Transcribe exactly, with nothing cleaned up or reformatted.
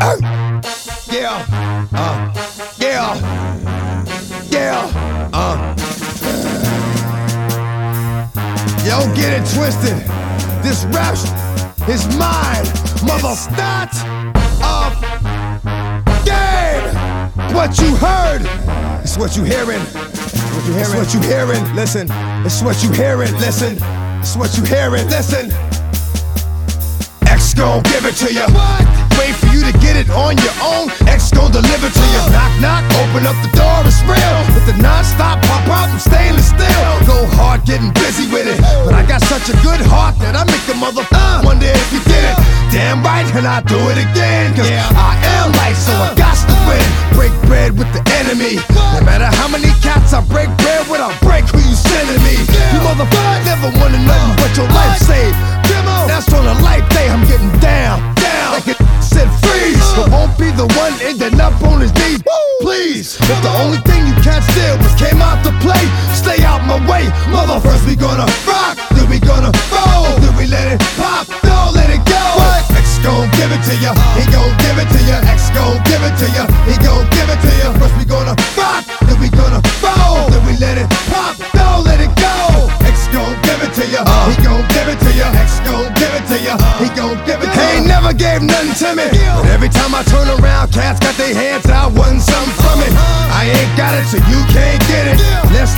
Uh, yeah, uh, yeah, yeah, uh. Yo, get it twisted. This rap is mine, mother. Start of game. What you heard, it's what you hearing. What you hearing? It's what you hearing. Listen, it's what you hearing. Listen, it's what you hearing. Listen. X gon' give it to you. What? Wait for you to get it on your own. X gon' deliver to you. Knock, knock, open up the door, it's real. With the non-stop pop out and stainless steel. Go hard, getting busy with it. But I got such a good heart that I make a mother uh, wonder if you did it. Damn right, and I do it again. Cause yeah. I am light, so I got to win. Break bread with the enemy. No matter how many cats I break bread with, I'll break who you sending me. You motherfuckers never wanna know what your life saved. That's on a life day, I'm getting down, down. Like it said freeze, but won't be the one ending up on his knees. Please, if the only thing you can't steal was came out to play, stay out my way, mother. First we gonna rock, then we gonna roll, then we let it pop, don't let it go. X gon' give it to ya, he gon' give it to ya. X gon' give it to ya, he gon' give it to ya. First we gonna rock, then we gonna roll, then we let it pop, don't let it go. X gon' give it to ya, he gon' give it to ya. X gon' give it to ya, he gon' give it to ya. He ain't never gave nothing to me, but every time I turn around, cats got their hands out, wanting something from it. I ain't got it, so you can't get it. Let's